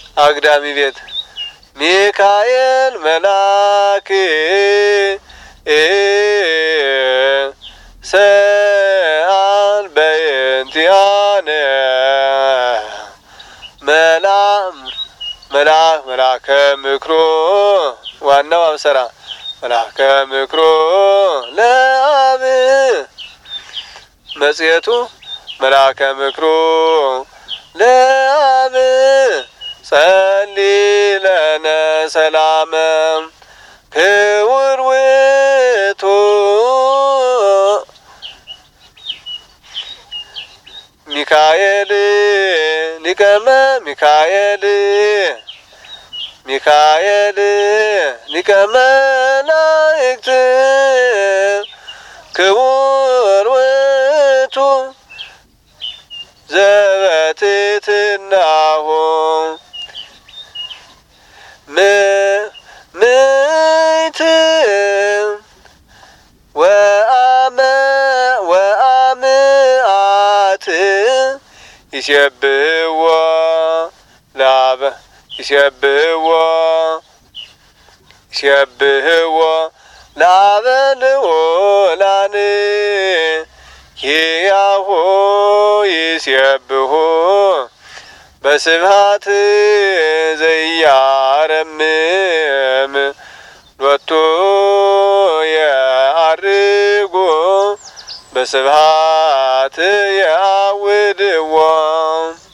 አግዳሚ ቤት ሚካኤል መላክ ሰአል በእንቲአነ መልአከ ምክሮ ዋናው አብሰራ መልአከ ምክሮ ለአብ መጽሔቱ መልአከ ምክሮ ለአብ ጸልይ ለነ ሰላመ ክቡር ውእቱ ሚካኤል ሊቀመ ሚካኤል ሊቀ መላእክት ክቡር ውእቱ ዘበትሕትናሁ ምይት ወአምአት ይሴብሕዎ ለአብ ይሴብሕዎ ለአብ ልዑላን ኪያሁ ይሴብሑ በስብሐት ዘኢያረምም ሎቱ የዐርጉ በስብሐት ያውድዎ